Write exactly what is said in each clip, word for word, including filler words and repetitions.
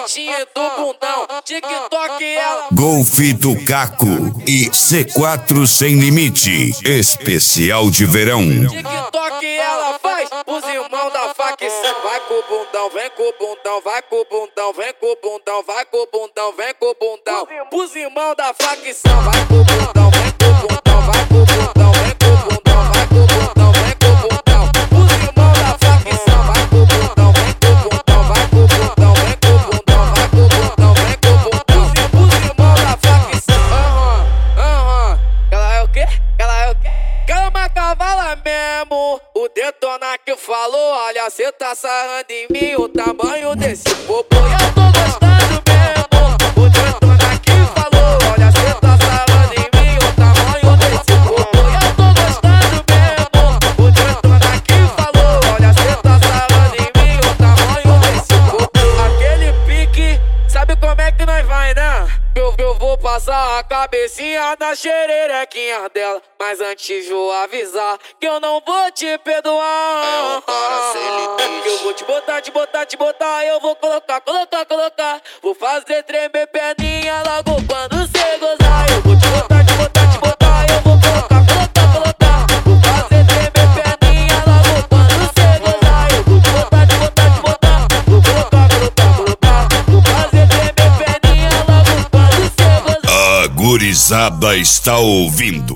fotinha do bundão. TikTok ela. Golfe do Caco e C quatro Sem Limite, especial de verão. TikTok ela faz os irmãos da facção. Vai com o bundão, vem com o bundão, vai com o bundão, vem com o bundão, vai com o bundão, vem com o bundão. Os irmãos da facção. Vai com o bundão, vem com o bundão, vai com o bundão, vem com o bundão, vai com o bundão, vem com o bundão. Os irmãos da facção. Vai com o bundão, vem com o bundão, vai com o bundão, vem com o bundão, vai com o bundão, vem com o bundão. Os irmãos da facção. Aham, aham. Ela é o quê? Ela é o quê? Calma, cavala mesmo. O detona que falou, olha, cê tá sarrando em mim o tamanho desse popô. Eu tô gostando mesmo. O detona que falou, olha, cê tá sarrando em mim o tamanho desse popô. Eu tô gostando mesmo. O detona que falou, olha, cê tá sarrando em mim o tamanho desse popô. Aquele pique, sabe como é que nós vai, né? Eu, eu vou passar a cabecinha na xererequinha dela. Mas antes vou avisar que eu não vou te perdoar. É eu vou te botar, te botar, te botar. Eu vou colocar, colocar, colocar. Vou fazer tremer perninha logo quando cê gozar. Eu vou te botar, te botar, te botar. Eu vou colocar, colocar, colocar. Vou fazer tremer perninha logo quando cê gozar. Eu vou te botar, te botar, te botar. Vou colocar, colocar, colocar. Vou fazer tremer perninha logo quando cê gozar. A gurizada está ouvindo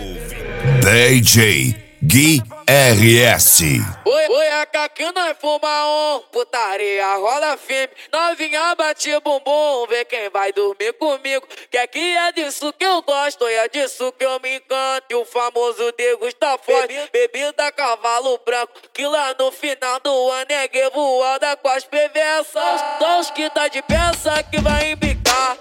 D J Gui R S. Oi, oi, a que nós fuma um, putaria rola firme. Novinha bate bumbum, vê quem vai dormir comigo. Que aqui é disso que eu gosto, é disso que eu me encanto. E o famoso degusta forte, bebida cavalo branco. Que lá no final do ano é voada com as perversas. Só os que tá de peça que vai embicar.